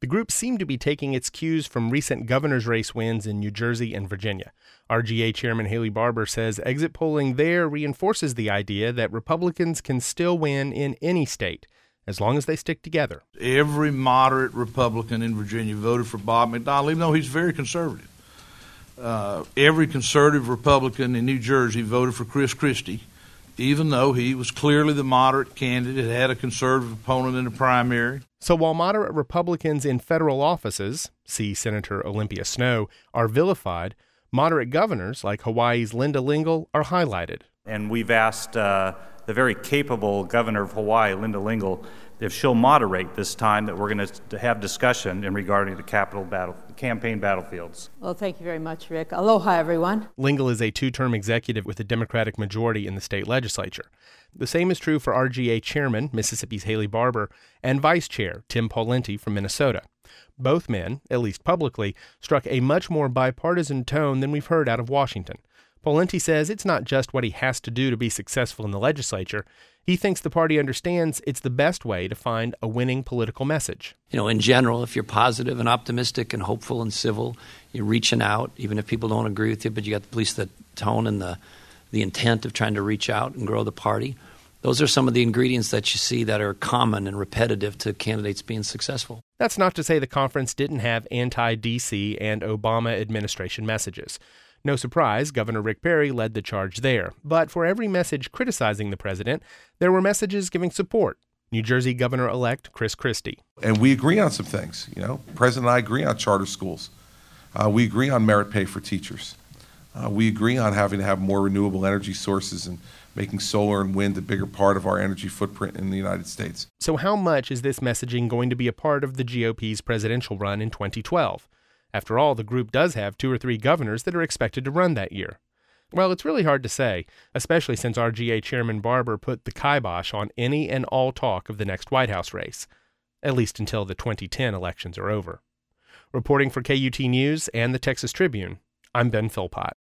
The group seemed to be taking its cues from recent governor's race wins in New Jersey and Virginia. RGA Chairman Haley Barbour says exit polling there reinforces the idea that Republicans can still win in any state, as long as they stick together. Every moderate Republican in Virginia voted for Bob McDonnell, even though he's very conservative. Every conservative Republican in New Jersey voted for Chris Christie, even though he was clearly the moderate candidate, had a conservative opponent in the primary. So while moderate Republicans in federal offices, see Senator Olympia Snowe, are vilified, moderate governors like Hawaii's Linda Lingle are highlighted. And we've asked the very capable governor of Hawaii, Linda Lingle, if she'll moderate this time that we're going to have discussion in regarding the campaign battlefields. Well, thank you very much, Rick. Aloha, everyone. Lingle is a two-term executive with a Democratic majority in the state legislature. The same is true for RGA Chairman, Mississippi's Haley Barbour, and Vice Chair, Tim Pawlenty from Minnesota. Both men, at least publicly, struck a much more bipartisan tone than we've heard out of Washington. Pawlenty says it's not just what he has to do to be successful in the legislature. He thinks the party understands it's the best way to find a winning political message. In general, if you're positive and optimistic and hopeful and civil, you're reaching out, even if people don't agree with you, but you got at least the tone and the intent of trying to reach out and grow the party. Those are some of the ingredients that you see that are common and repetitive to candidates being successful. That's not to say the conference didn't have anti-D.C. and Obama administration messages. No surprise, Governor Rick Perry led the charge there. But for every message criticizing the president, there were messages giving support. New Jersey Governor-elect Chris Christie. And we agree on some things. The President and I agree on charter schools. We agree on merit pay for teachers. We agree on having to have more renewable energy sources and making solar and wind a bigger part of our energy footprint in the United States. So how much is this messaging going to be a part of the GOP's presidential run in 2012? After all, the group does have 2 or 3 governors that are expected to run that year. Well, it's really hard to say, especially since RGA Chairman Barbour put the kibosh on any and all talk of the next White House race, at least until the 2010 elections are over. Reporting for KUT News and the Texas Tribune, I'm Ben Philpott.